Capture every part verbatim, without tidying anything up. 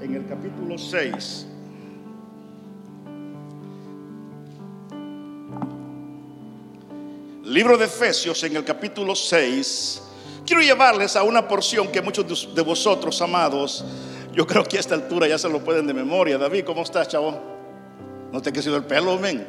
en el capítulo seis. Libro de Efesios en el capítulo seis. Quiero llevarles a una porción que muchos de vosotros, amados, yo creo que a esta altura ya se lo pueden de memoria. David, ¿cómo estás, chavo? ¿No te ha crecido el pelo, men?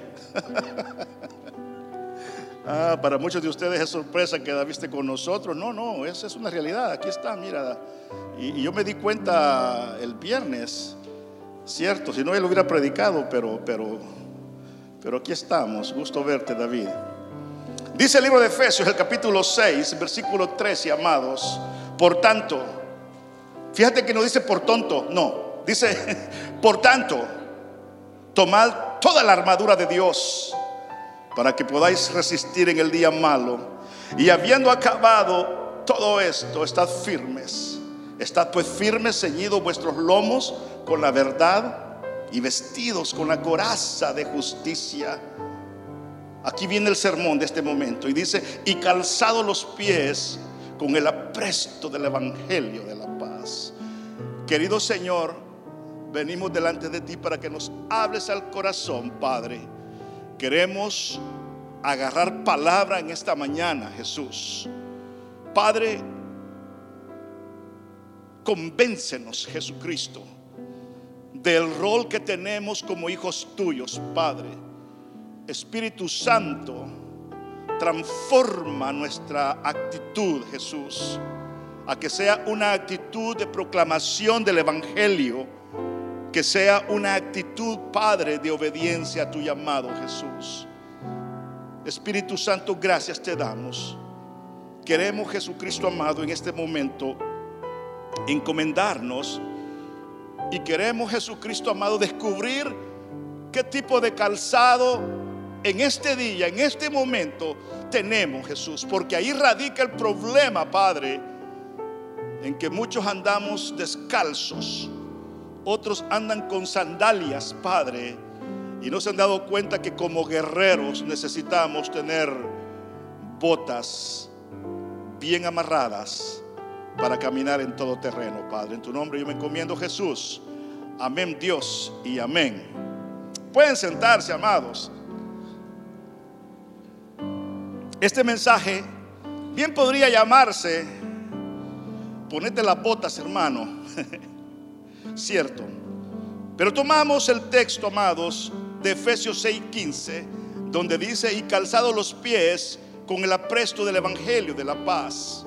Ah, para muchos de ustedes es sorpresa que David esté con nosotros. No, no, esa es una realidad. Aquí está, mira. Y, y yo me di cuenta el viernes, cierto, si no él hubiera predicado, pero, pero, pero aquí estamos. Gusto verte, David. Dice el libro de Efesios, el capítulo seis, versículo trece, amados. Por tanto, fíjate que no dice por tonto, no, dice por tanto, tomad toda la armadura de Dios para que podáis resistir en el día malo, y habiendo acabado todo esto, estad firmes. Estad pues firmes, ceñidos vuestros lomos con la verdad y vestidos con la coraza de justicia. Aquí viene el sermón de este momento y dice: y calzados los pies con el apresto del evangelio de la paz. Querido Señor, venimos delante de ti para que nos hables al corazón, Padre. Queremos agarrar palabra en esta mañana, Jesús. Padre, convéncenos, Jesucristo, del rol que tenemos como hijos tuyos, Padre. Espíritu Santo, transforma nuestra actitud, Jesús, a que sea una actitud de proclamación del evangelio, que sea una actitud, Padre, de obediencia a tu llamado, Jesús. Espíritu Santo, gracias te damos. Queremos, Jesucristo amado, en este momento encomendarnos, y queremos, Jesucristo amado, descubrir qué tipo de calzado en este día, en este momento tenemos, Jesús, porque ahí radica el problema, Padre, en que muchos andamos descalzos, otros andan con sandalias, Padre, y no se han dado cuenta que como guerreros necesitamos tener botas bien amarradas para caminar en todo terreno, Padre. En tu nombre yo me encomiendo, Jesús. Amén, Dios, y amén. Pueden sentarse, amados. Este mensaje bien podría llamarse: ponete las botas, hermano. Cierto. Pero tomamos el texto, amados, de Efesios seis quince, donde dice: y calzados los pies con el apresto del evangelio de la paz.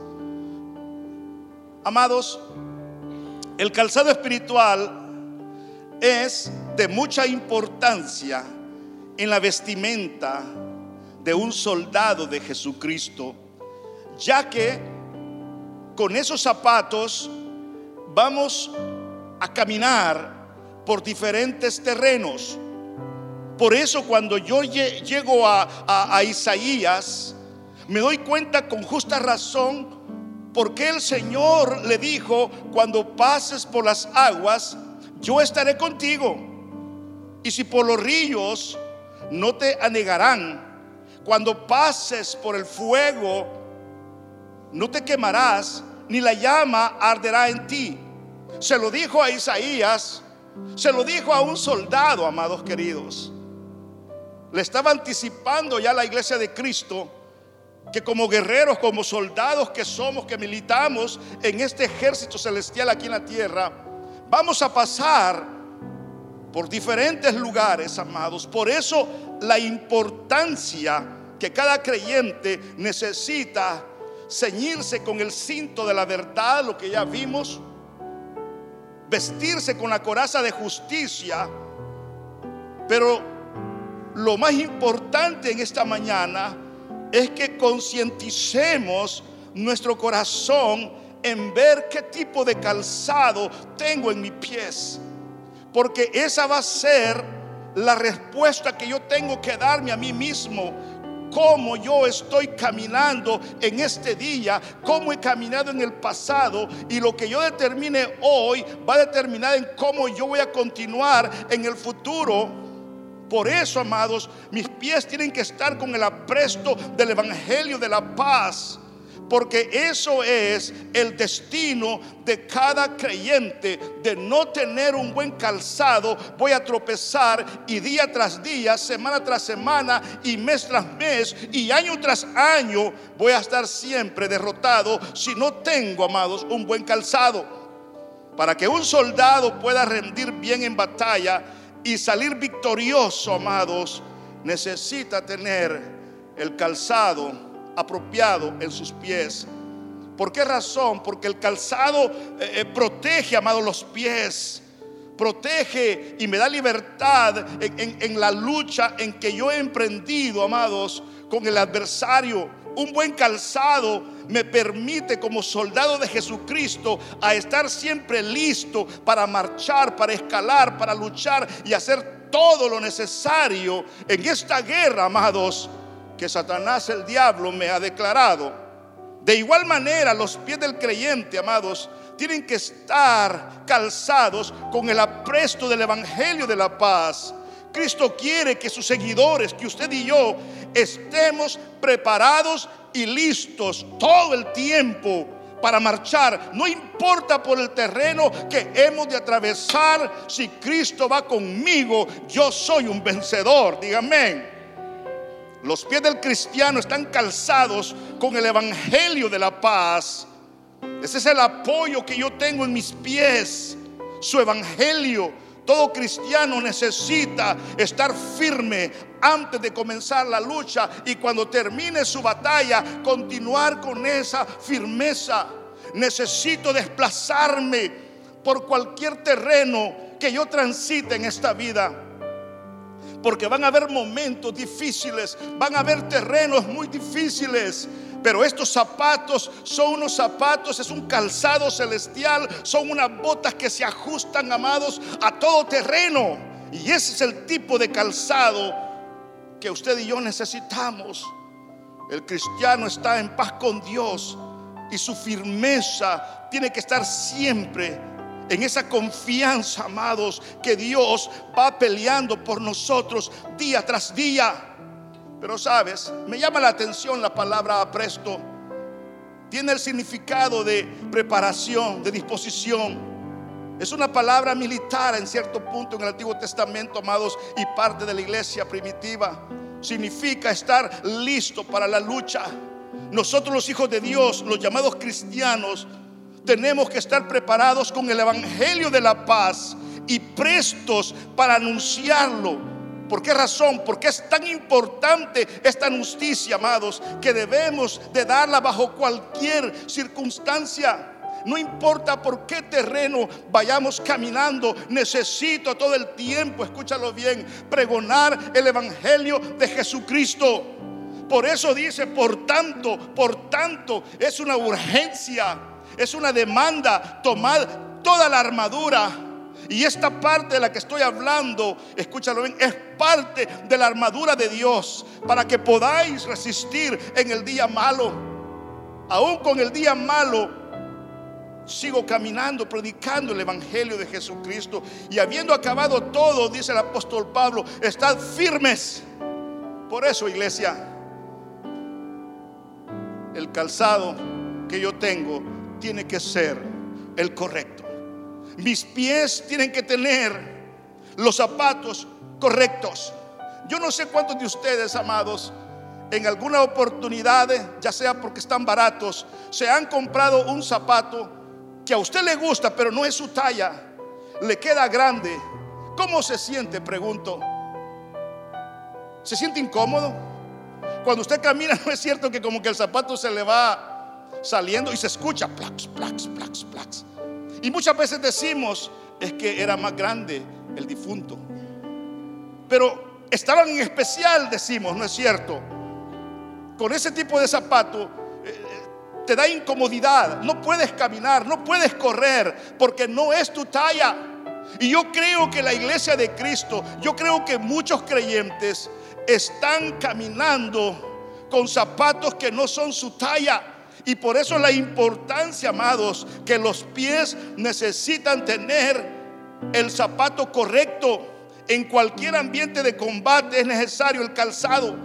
Amados, el calzado espiritual es de mucha importancia en la vestimenta de un soldado de Jesucristo, ya que con esos zapatos vamos a caminar por diferentes terrenos. Por eso cuando yo llego a, a, a Isaías, me doy cuenta con justa razón por qué el Señor le dijo: cuando pases por las aguas, yo estaré contigo, y si por los ríos, no te anegarán. Cuando pases por el fuego, no te quemarás, ni la llama arderá en ti. Se lo dijo a Isaías, se lo dijo a un soldado, amados queridos. Le estaba anticipando ya la iglesia de Cristo que como guerreros, como soldados que somos, que militamos en este ejército celestial aquí en la tierra, vamos a pasar por diferentes lugares, amados. Por eso la importancia que cada creyente necesita ceñirse con el cinto de la verdad, lo que ya vimos, vestirse con la coraza de justicia. Pero lo más importante en esta mañana es que concienticemos nuestro corazón en ver qué tipo de calzado tengo en mis pies, porque esa va a ser la respuesta que yo tengo que darme a mí mismo. Cómo yo estoy caminando en este día, cómo he caminado en el pasado, y lo que yo determine hoy va a determinar en cómo yo voy a continuar en el futuro. Por eso, amados, mis pies tienen que estar con el apresto del evangelio de la paz, porque eso es el destino de cada creyente. De no tener un buen calzado, voy a tropezar, y día tras día, semana tras semana, y mes tras mes, y año tras año, voy a estar siempre derrotado si no tengo, amados, un buen calzado. Para que un soldado pueda rendir bien en batalla y salir victorioso, amados, necesita tener el calzado apropiado en sus pies. ¿Por qué razón? Porque el calzado eh, protege, amados, los pies. Protege y me da libertad en, en, en la lucha en que yo he emprendido, amados, con el adversario. Un buen calzado me permite, como soldado de Jesucristo, a estar siempre listo para marchar, para escalar, para luchar y hacer todo lo necesario en esta guerra, amados, que Satanás, el diablo, me ha declarado. De igual manera, los pies del creyente, amados, tienen que estar calzados con el apresto del evangelio de la paz. Cristo quiere que sus seguidores, que usted y yo, estemos preparados y listos todo el tiempo para marchar. No importa por el terreno que hemos de atravesar, si Cristo va conmigo, yo soy un vencedor. Dígame. Los pies del cristiano están calzados con el evangelio de la paz. Ese es el apoyo que yo tengo en mis pies, su evangelio. Todo cristiano necesita estar firme antes de comenzar la lucha, y cuando termine su batalla, continuar con esa firmeza. Necesito desplazarme por cualquier terreno que yo transite en esta vida, porque van a haber momentos difíciles, van a haber terrenos muy difíciles. Pero estos zapatos son unos zapatos, es un calzado celestial, son unas botas que se ajustan, amados, a todo terreno. Y ese es el tipo de calzado que usted y yo necesitamos. El cristiano está en paz con Dios, y su firmeza tiene que estar siempre en esa confianza, amados, que Dios va peleando por nosotros día tras día. Pero sabes, me llama la atención la palabra apresto. Tiene el significado de preparación, de disposición. Es una palabra militar en cierto punto en el Antiguo Testamento, amados, y parte de la iglesia primitiva. Significa estar listo para la lucha. Nosotros, los hijos de Dios, los llamados cristianos, tenemos que estar preparados con el evangelio de la paz y prestos para anunciarlo. ¿Por qué razón? Porque es tan importante esta noticia, amados, que debemos de darla bajo cualquier circunstancia. No importa por qué terreno vayamos caminando, necesito todo el tiempo, escúchalo bien, pregonar el evangelio de Jesucristo. Por eso dice, por tanto, por tanto, es una urgencia. Es una demanda, tomad toda la armadura. Y esta parte de la que estoy hablando, escúchalo bien, es parte de la armadura de Dios, para que podáis resistir en el día malo. Aún con el día malo, sigo caminando, predicando el evangelio de Jesucristo. Y habiendo acabado todo, dice el apóstol Pablo, estad firmes. Por eso, iglesia, el calzado que yo tengo tiene que ser el correcto. Mis pies tienen que tener los zapatos correctos. Yo no sé cuántos de ustedes, amados, en alguna oportunidad, ya sea porque están baratos, se han comprado un zapato que a usted le gusta, pero no es su talla, le queda grande. ¿Cómo se siente? Pregunto. ¿Se siente incómodo? Cuando usted camina, ¿no es cierto que como que el zapato se le va saliendo y se escucha plax, plax, plax, plax? Y muchas veces decimos, es que era más grande el difunto, pero estaban en especial, decimos, ¿no es cierto? Con ese tipo de zapato eh, te da incomodidad, no puedes caminar, no puedes correr, porque no es tu talla. Y yo creo que la iglesia de Cristo, yo creo que muchos creyentes están caminando con zapatos que no son su talla. Y por eso la importancia, amados, que los pies necesitan tener el zapato correcto. En cualquier ambiente de combate es necesario el calzado.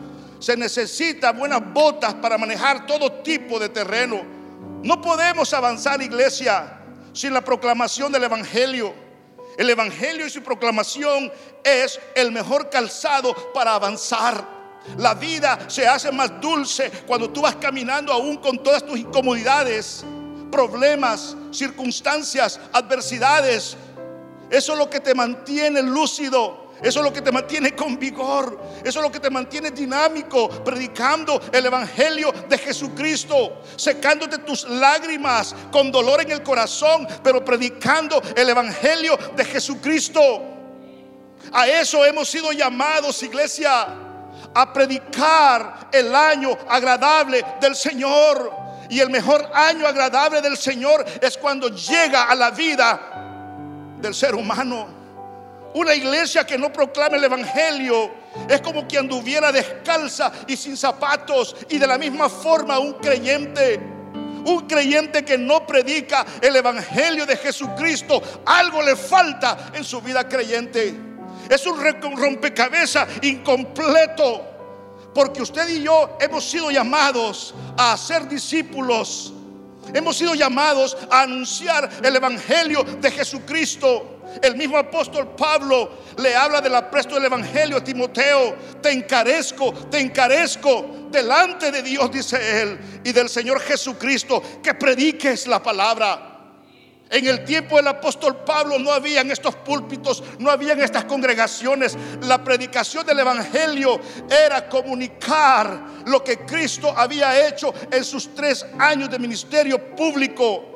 se necesita buenas botas para manejar todo tipo de terreno. No podemos avanzar, iglesia, sin la proclamación del evangelio. El evangelio y su proclamación es el mejor calzado para avanzar. La vida se hace más dulce cuando tú vas caminando aún con todas tus incomodidades, problemas, circunstancias, adversidades. Eso es lo que te mantiene lúcido. Eso es lo que te mantiene con vigor. Eso es lo que te mantiene dinámico, predicando el evangelio de Jesucristo, secándote tus lágrimas con dolor en el corazón, pero predicando el evangelio de Jesucristo. A eso hemos sido llamados, iglesia, a predicar el año agradable del Señor. Y el mejor año agradable del Señor es cuando llega a la vida del ser humano. Una iglesia que no proclama el evangelio es como que anduviera descalza y sin zapatos. Y de la misma forma un creyente, un creyente que no predica el evangelio de Jesucristo, algo le falta en su vida creyente. Es un rompecabezas incompleto, porque usted y yo hemos sido llamados a ser discípulos. Hemos sido llamados a anunciar el evangelio de Jesucristo. El mismo apóstol Pablo le habla del apresto del evangelio a Timoteo. Te encarezco, te encarezco delante de Dios, dice él, y del Señor Jesucristo, que prediques la palabra. En el tiempo del apóstol Pablo no habían estos púlpitos, no habían estas congregaciones. La predicación del evangelio era comunicar lo que Cristo había hecho en sus tres años de ministerio público.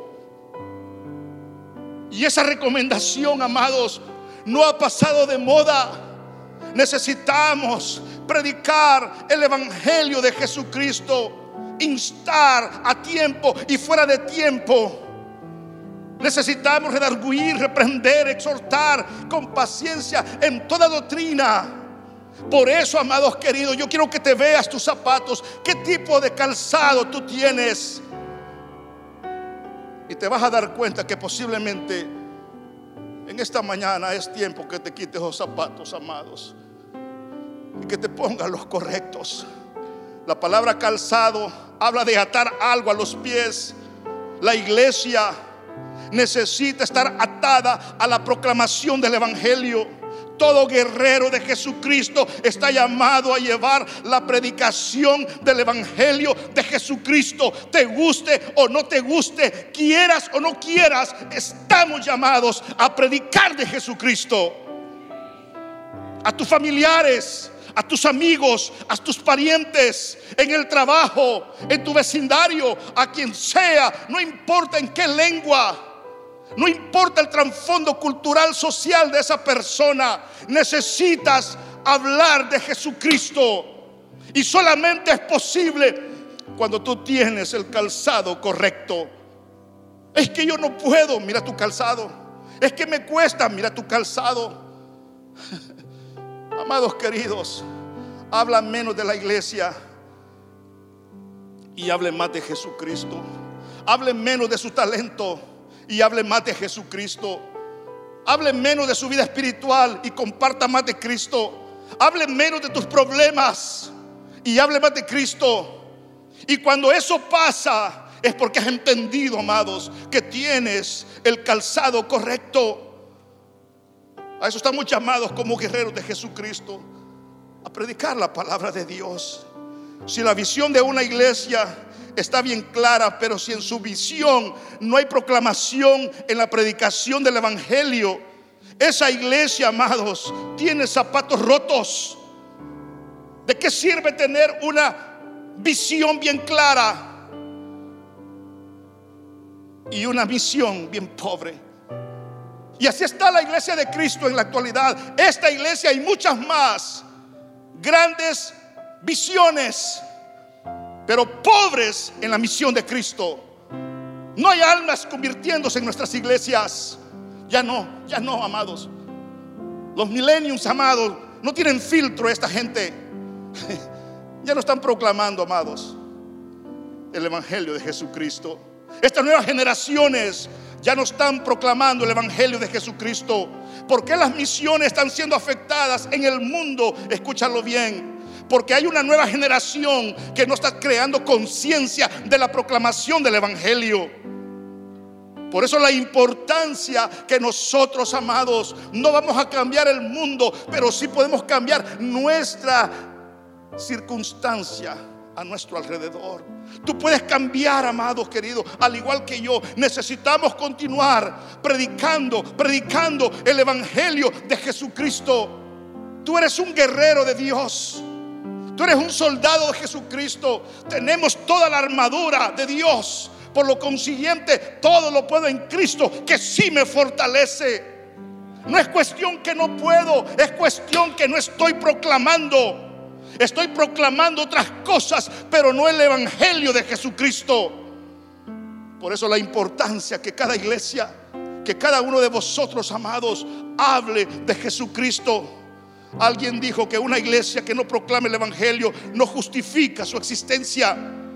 Y esa recomendación, amados, no ha pasado de moda. Necesitamos predicar el evangelio de Jesucristo, instar a tiempo y fuera de tiempo. Necesitamos redarguir, reprender, exhortar con paciencia en toda doctrina. Por eso, amados queridos, yo quiero que te veas tus zapatos, qué tipo de calzado tú tienes. Y te vas a dar cuenta que posiblemente en esta mañana es tiempo que te quites los zapatos, amados, y que te pongas los correctos. La palabra calzado habla de atar algo a los pies. La iglesia necesita estar atada a la proclamación del evangelio. Todo guerrero de Jesucristo está llamado a llevar la predicación del evangelio de Jesucristo. Te guste o no te guste, quieras o no quieras, estamos llamados a predicar de Jesucristo. A tus familiares, a tus amigos, a tus parientes, en el trabajo, en tu vecindario, a quien sea, no importa en qué lengua. No importa el trasfondo cultural, social de esa persona. Necesitas hablar de Jesucristo. Y solamente es posible cuando tú tienes el calzado correcto. Es que yo no puedo, mira tu calzado. Es que me cuesta, mira tu calzado. Amados queridos, habla menos de la iglesia y hable más de Jesucristo. Hable menos de su talento y hable más de Jesucristo. Hable menos de su vida espiritual y comparta más de Cristo. Hable menos de tus problemas y hable más de Cristo. Y cuando eso pasa, es porque has entendido, amados, que tienes el calzado correcto. A eso estamos llamados como guerreros de Jesucristo, a predicar la palabra de Dios. Si la visión de una iglesia está bien clara, pero si en su visión no hay proclamación en la predicación del evangelio, esa iglesia, amados, tiene zapatos rotos. ¿De qué sirve tener una visión bien clara y una misión bien pobre? Y así está la iglesia de Cristo en la actualidad. Esta iglesia y muchas más, grandes visiones, pero pobres en la misión de Cristo. No hay almas convirtiéndose en nuestras iglesias. Ya no, ya no, amados. Los millennials, amados, no tienen filtro esta gente. Ya no están proclamando, amados, el evangelio de Jesucristo. Estas nuevas generaciones ya no están proclamando el evangelio de Jesucristo. ¿Por qué las misiones están siendo afectadas en el mundo? Escúchalo bien. Porque hay una nueva generación que no está creando conciencia de la proclamación del evangelio. Por eso la importancia que nosotros, amados, no vamos a cambiar el mundo, pero sí podemos cambiar nuestra circunstancia a nuestro alrededor. Tú puedes cambiar, amados queridos, al igual que yo. Necesitamos continuar predicando, predicando el evangelio de Jesucristo. Tú eres un guerrero de Dios. Tú eres un soldado de Jesucristo. Tenemos toda la armadura de Dios. Por lo consiguiente, todo lo puedo en Cristo, que sí me fortalece. No es cuestión que no puedo, es cuestión que no estoy proclamando. Estoy proclamando otras cosas, pero no el evangelio de Jesucristo. Por eso la importancia que cada iglesia, que cada uno de vosotros, amados, hable de Jesucristo. Alguien dijo que una iglesia que no proclame el evangelio no justifica su existencia.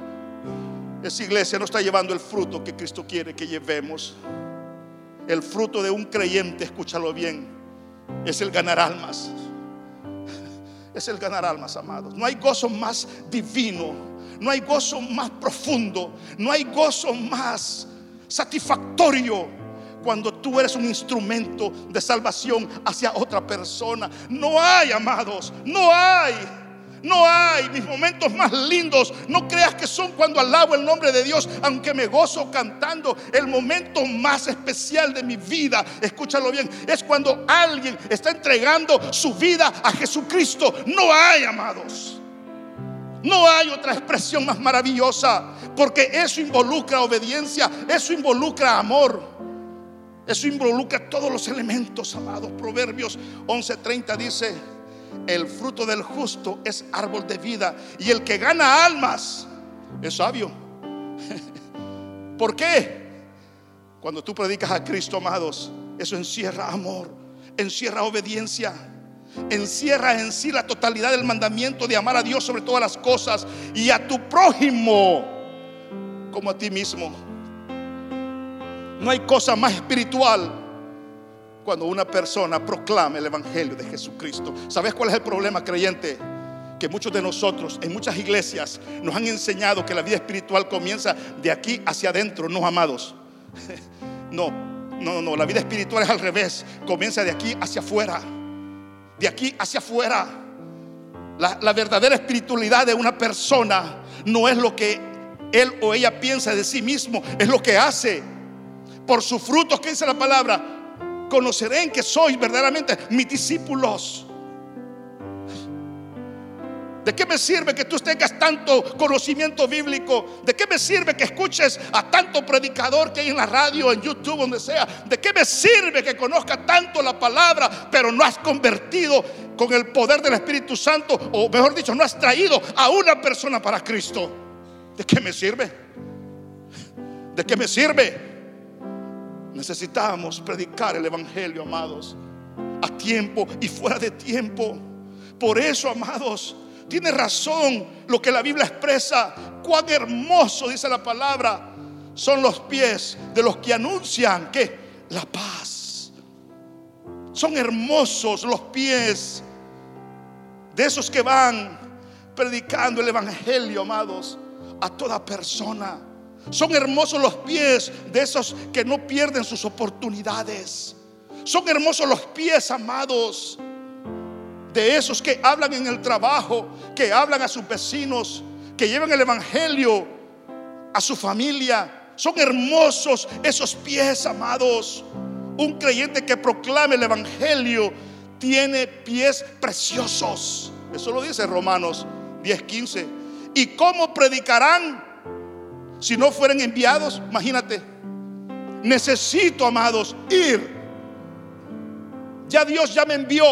Esa iglesia no está llevando el fruto que Cristo quiere que llevemos. El fruto de un creyente, escúchalo bien, es el ganar almas. Es el ganar almas, amados. No hay gozo más divino, no hay gozo más profundo, no hay gozo más satisfactorio cuando tú eres un instrumento de salvación hacia otra persona. No hay, amados, no hay. No hay. Mis momentos más lindos, no creas que son cuando alabo el nombre de Dios, aunque me gozo cantando. El momento más especial de mi vida, escúchalo bien, es cuando alguien está entregando su vida a Jesucristo. No hay, amados, no hay otra expresión más maravillosa, porque eso involucra obediencia, eso involucra amor, eso involucra todos los elementos, amados. Proverbios once treinta dice: el fruto del justo es árbol de vida, y el que gana almas es sabio. ¿Por qué? Cuando tú predicas a Cristo, amados, eso encierra amor, encierra obediencia, encierra en sí la totalidad del mandamiento de amar a Dios sobre todas las cosas y a tu prójimo como a ti mismo. No hay cosa más espiritual cuando una persona proclama el evangelio de Jesucristo. ¿Sabes cuál es el problema, creyente? Que muchos de nosotros en muchas iglesias nos han enseñado que la vida espiritual comienza de aquí hacia adentro. No, amados, no, no, no, la vida espiritual es al revés. Comienza de aquí hacia afuera, de aquí hacia afuera. La, la verdadera espiritualidad de una persona no es lo que él o ella piensa de sí mismo, es lo que hace. Por sus frutos, ¿qué dice la palabra? Conocerán que sois verdaderamente mis discípulos. ¿De qué me sirve que tú tengas tanto conocimiento bíblico? ¿De qué me sirve que escuches a tanto predicador que hay en la radio, en YouTube, donde sea? ¿De qué me sirve que conozca tanto la palabra, pero no has convertido con el poder del Espíritu Santo, o mejor dicho, no has traído a una persona para Cristo? ¿De qué me sirve? ¿De qué me sirve? Necesitamos predicar el evangelio, amados, a tiempo y fuera de tiempo. Por eso, amados, tiene razón lo que la Biblia expresa. Cuán hermoso, dice la palabra, son los pies de los que anuncian que la paz. Son hermosos los pies de esos que van predicando el evangelio, amados, a toda persona. Son hermosos los pies de esos que no pierden sus oportunidades. Son hermosos los pies, amados, de esos que hablan en el trabajo, que hablan a sus vecinos, que llevan el evangelio a su familia. Son hermosos esos pies, amados. Un creyente que proclame el evangelio tiene pies preciosos. Eso lo dice Romanos diez quince. ¿Y cómo predicarán si no fueren enviados? Imagínate. Necesito, amados, ir. Ya Dios ya me envió.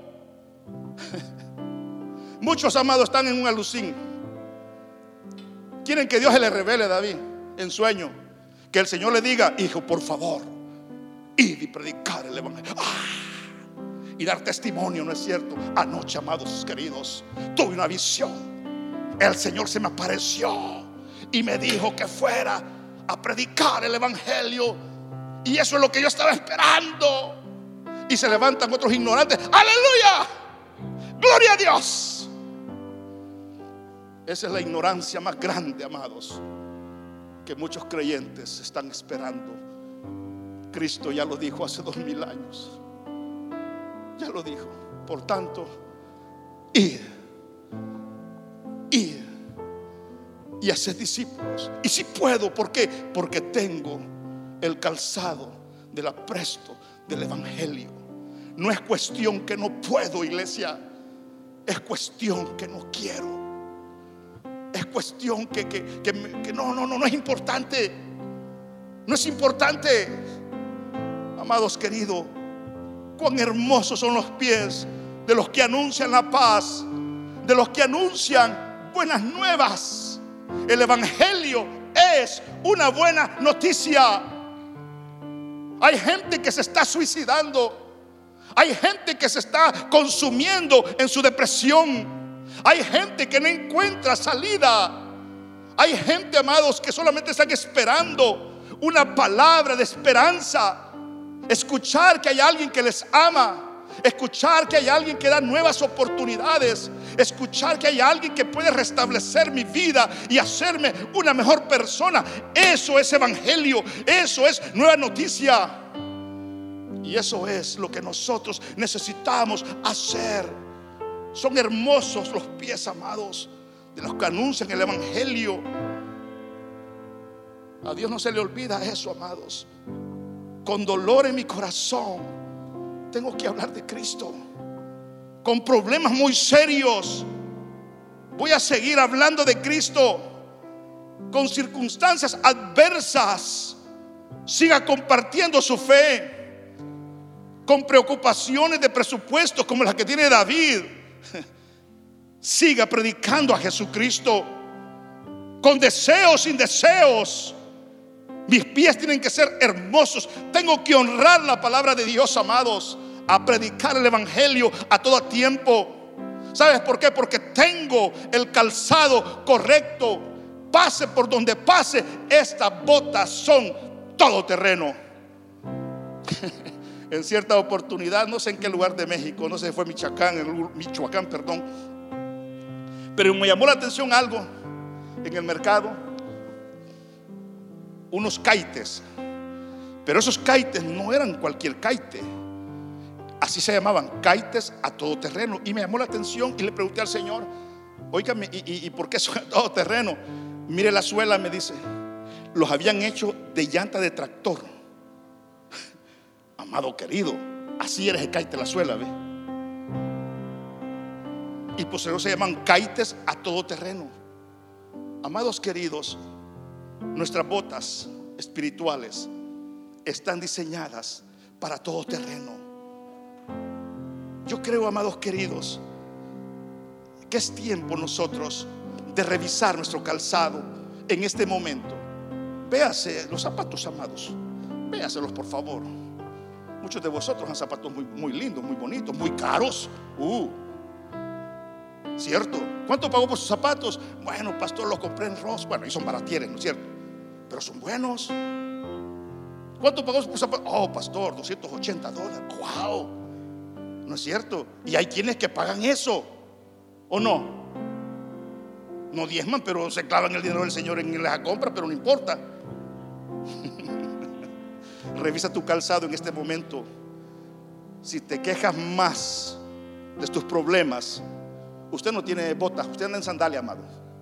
Muchos, amados, están en un alucín. Quieren que Dios se les revele a David en sueño, que el Señor le diga: hijo, por favor, id y predicar el evangelio. ¡Ah! Y dar testimonio, ¿no es cierto? Anoche, amados queridos, tuve una visión. El Señor se me apareció y me dijo que fuera a predicar el evangelio, y eso es lo que yo estaba esperando. Y se levantan otros ignorantes. ¡Aleluya! ¡Gloria a Dios! Esa es la ignorancia más grande, amados, que muchos creyentes están esperando. Cristo ya lo dijo hace dos mil años. Ya lo dijo. Por tanto, id, id y haced discípulos. Y si puedo, ¿por qué? Porque tengo el calzado del apresto del evangelio. No es cuestión que no puedo, iglesia. Es cuestión que no quiero. Es cuestión que, que, que, que no, no, no, no es importante. No es importante. Amados queridos, cuán hermosos son los pies de los que anuncian la paz, de los que anuncian buenas nuevas. El evangelio es una buena noticia. Hay gente que se está suicidando. Hay gente que se está consumiendo en su depresión. Hay gente que no encuentra salida. Hay gente, amados, que solamente están esperando una palabra de esperanza. Escuchar que hay alguien que les ama. Escuchar que hay alguien que da nuevas oportunidades. Escuchar que hay alguien que puede restablecer mi vida y hacerme una mejor persona. Eso es evangelio. Eso es nueva noticia. Y eso es lo que nosotros necesitamos hacer. Son hermosos los pies, amados, de los que anuncian el evangelio. A Dios no se le olvida eso, amados. Con dolor en mi corazón tengo que hablar de Cristo. Con problemas muy serios voy a seguir hablando de Cristo. Con circunstancias adversas siga compartiendo su fe. Con preocupaciones de presupuesto como las que tiene David, siga predicando a Jesucristo. Con deseos, sin deseos, mis pies tienen que ser hermosos. Tengo que honrar la palabra de Dios, amados, a predicar el evangelio a todo tiempo. ¿Sabes por qué? Porque tengo el calzado correcto. Pase por donde pase, estas botas son todoterreno. En cierta oportunidad, no sé en qué lugar de México, no sé si fue Michoacán, Michoacán, perdón, pero me llamó la atención algo en el mercado. Unos caites, pero esos caites no eran cualquier caite. Así se llamaban, caites a todo terreno. Y me llamó la atención y le pregunté al Señor: óigame, ¿y, y, y por qué son a todo terreno? Mire la suela, me dice. Los habían hecho de llanta de tractor. Amado querido, así era el caite la suela, ¿ve? Y por eso se llaman caites a todo terreno. Amados queridos, nuestras botas espirituales están diseñadas para todo terreno. Yo creo, amados queridos, que es tiempo nosotros de revisar nuestro calzado en este momento. Véase los zapatos, amados. Véaselos, por favor. Muchos de vosotros han zapatos muy, muy lindos, muy bonitos, muy caros. Uh, ¿Cierto? ¿Cuánto pagó por sus zapatos? Bueno, pastor, los compré en Ross. Bueno, y son baratieres, ¿no es cierto? Pero son buenos. ¿Cuánto pagó por sus zapatos? Oh, pastor, doscientos ochenta dólares. Wow. ¿No es cierto? Y hay quienes que pagan eso, ¿o no? No diezman, pero se clavan el dinero del Señor en la compra, pero no importa. Revisa tu calzado en este momento. Si te quejas más de tus problemas, usted no tiene botas, usted anda en sandalia, amado.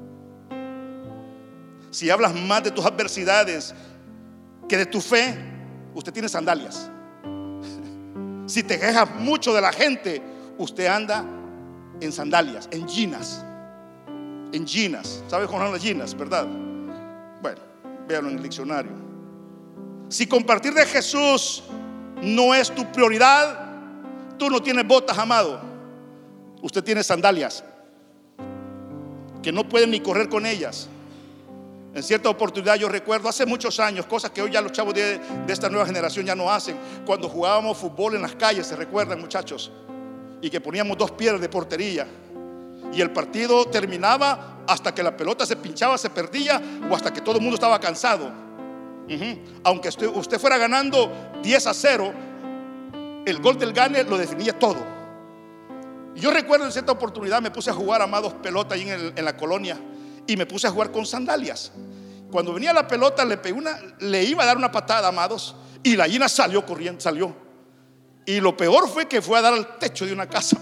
Si hablas más de tus adversidades que de tu fe, usted tiene sandalias. Si te quejas mucho de la gente, usted anda en sandalias, en ginas. En ginas. ¿Sabe cómo son las ginas, verdad? Bueno, véanlo en el diccionario. Si compartir de Jesús no es tu prioridad, tú no tienes botas, amado. Usted tiene sandalias que no pueden ni correr con ellas. En cierta oportunidad yo recuerdo hace muchos años, cosas que hoy ya los chavos de, de esta nueva generación ya no hacen. Cuando jugábamos fútbol en las calles, ¿se recuerdan, muchachos? Y que poníamos dos piedras de portería y el partido terminaba hasta que la pelota se pinchaba, se perdía, o hasta que todo el mundo estaba cansado. Uh-huh. Aunque usted, usted fuera ganando diez a cero, el gol del gane lo definía todo. Y yo recuerdo en cierta oportunidad me puse a jugar, amados, pelota ahí en, el, en la colonia. y me puse a jugar con sandalias. Cuando venía la pelota le pegué una, le iba a dar una patada, amados, y la gallina salió corriendo, salió. Y lo peor fue que fue a dar al techo de una casa.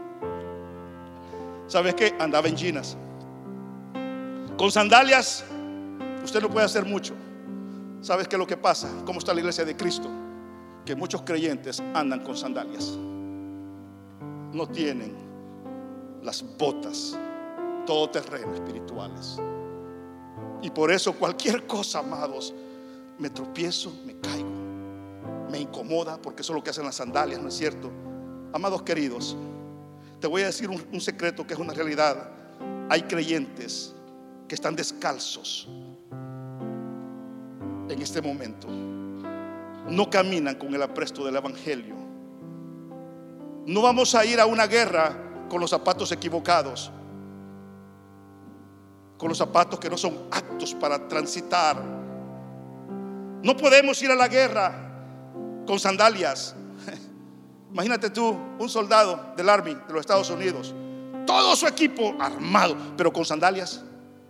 ¿Sabes qué? Andaba en ginas. Con sandalias usted no puede hacer mucho. ¿Sabes qué es lo que pasa? ¿Cómo está la iglesia de Cristo? Que muchos creyentes andan con sandalias. No tienen las botas todoterreno espirituales. Y por eso cualquier cosa, amados, me tropiezo, me caigo, me incomoda, porque eso es lo que hacen las sandalias, ¿no es cierto? Amados queridos, te voy a decir un, un secreto que es una realidad. Hay creyentes que están descalzos en este momento. No caminan con el apresto del evangelio. No vamos a ir a una guerra con los zapatos equivocados, con los zapatos que no son aptos para transitar. No podemos ir a la guerra con sandalias. Imagínate tú, un soldado del Army de los Estados Unidos, todo su equipo armado, pero con sandalias.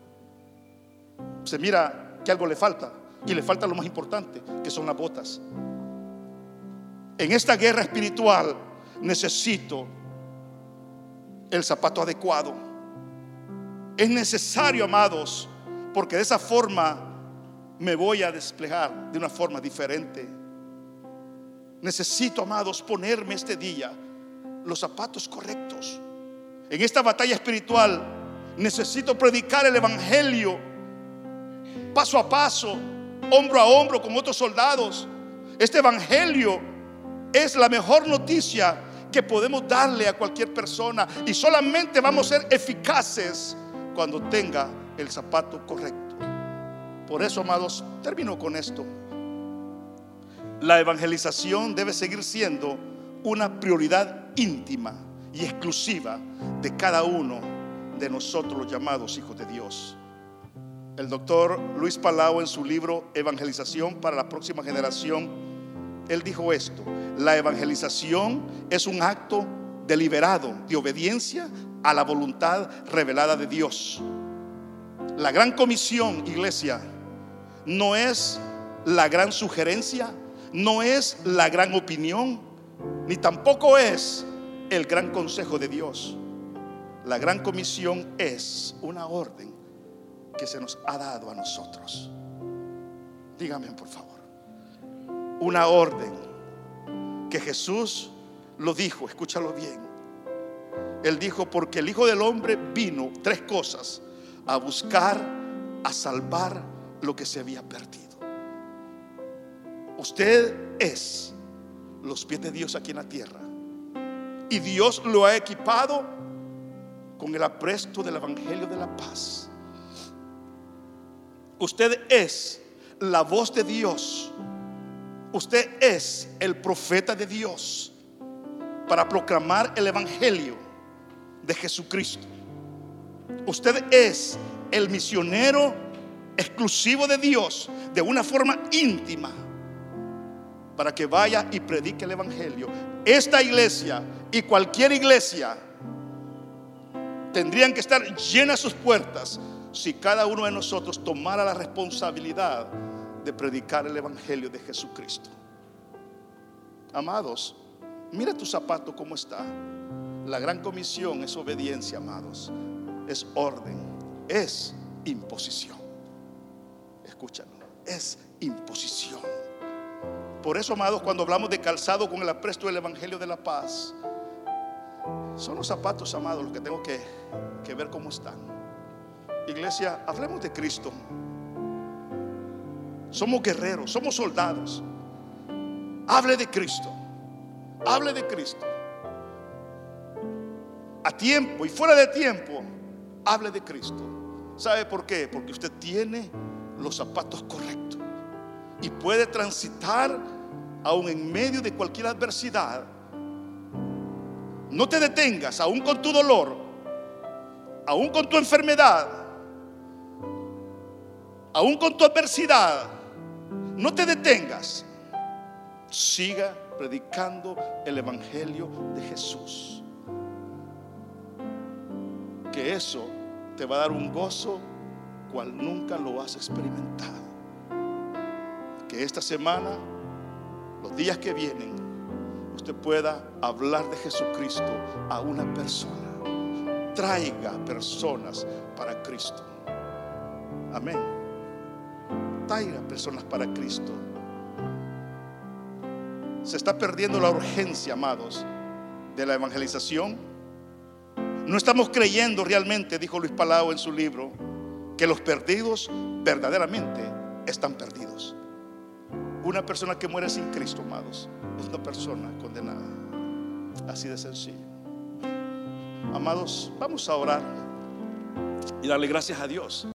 Se mira que algo le falta, y le falta lo más importante, que son las botas. En esta guerra espiritual necesito el zapato adecuado. Es necesario, amados, porque de esa forma me voy a desplegar de una forma diferente. Necesito, amados, ponerme este día los zapatos correctos. En esta batalla espiritual necesito predicar el evangelio paso a paso, hombro a hombro con otros soldados. Este evangelio es la mejor noticia que podemos darle a cualquier persona, y solamente vamos a ser eficaces cuando tenga el zapato correcto. Por eso, amados, termino con esto. La evangelización debe seguir siendo una prioridad íntima y exclusiva de cada uno de nosotros, los llamados hijos de Dios. El doctor Luis Palau, en su libro Evangelización para la próxima generación, él dijo esto: la evangelización es un acto deliberado de obediencia a la voluntad revelada de Dios. La gran comisión, iglesia, no es la gran sugerencia, no es la gran opinión, ni tampoco es el gran consejo de Dios. La gran comisión es una orden que se nos ha dado a nosotros. Dígame, por favor. Una orden que Jesús lo dijo, escúchalo bien. Él dijo: porque el Hijo del Hombre vino, tres cosas: a buscar, a salvar lo que se había perdido. Usted es los pies de Dios aquí en la tierra, y Dios lo ha equipado con el apresto del evangelio de la paz. Usted es la voz de Dios. Usted es el profeta de Dios para proclamar el evangelio de Jesucristo. Usted es el misionero exclusivo de Dios, de una forma íntima, para que vaya y predique el evangelio. Esta iglesia y cualquier iglesia tendrían que estar llenas sus puertas si cada uno de nosotros tomara la responsabilidad de predicar el evangelio de Jesucristo. Amados, mira tu zapato cómo está. La gran comisión es obediencia, amados. Es orden, es imposición. Escúchalo, es imposición. Por eso, amados, cuando hablamos de calzado con el apresto del evangelio de la paz, son los zapatos, amados, los que tengo que, que ver cómo están. Iglesia, hablemos de Cristo. Somos guerreros, somos soldados. Hable de Cristo. Hable de Cristo. A tiempo y fuera de tiempo, hable de Cristo. ¿Sabe por qué? Porque usted tiene los zapatos correctos y puede transitar aún en medio de cualquier adversidad. No te detengas, aún con tu dolor, aún con tu enfermedad, aún con tu adversidad. No te detengas. Siga predicando el evangelio de Jesús, que eso te va a dar un gozo cual nunca lo has experimentado. Que esta semana, los días que vienen, usted pueda hablar de Jesucristo a una persona. Traiga personas para Cristo. Amén. Traiga personas para Cristo. Se está perdiendo la urgencia, amados, de la evangelización. No estamos creyendo realmente, dijo Luis Palau en su libro, que los perdidos verdaderamente están perdidos. Una persona que muere sin Cristo, amados, es una persona condenada. Así de sencillo. Amados, vamos a orar y darle gracias a Dios.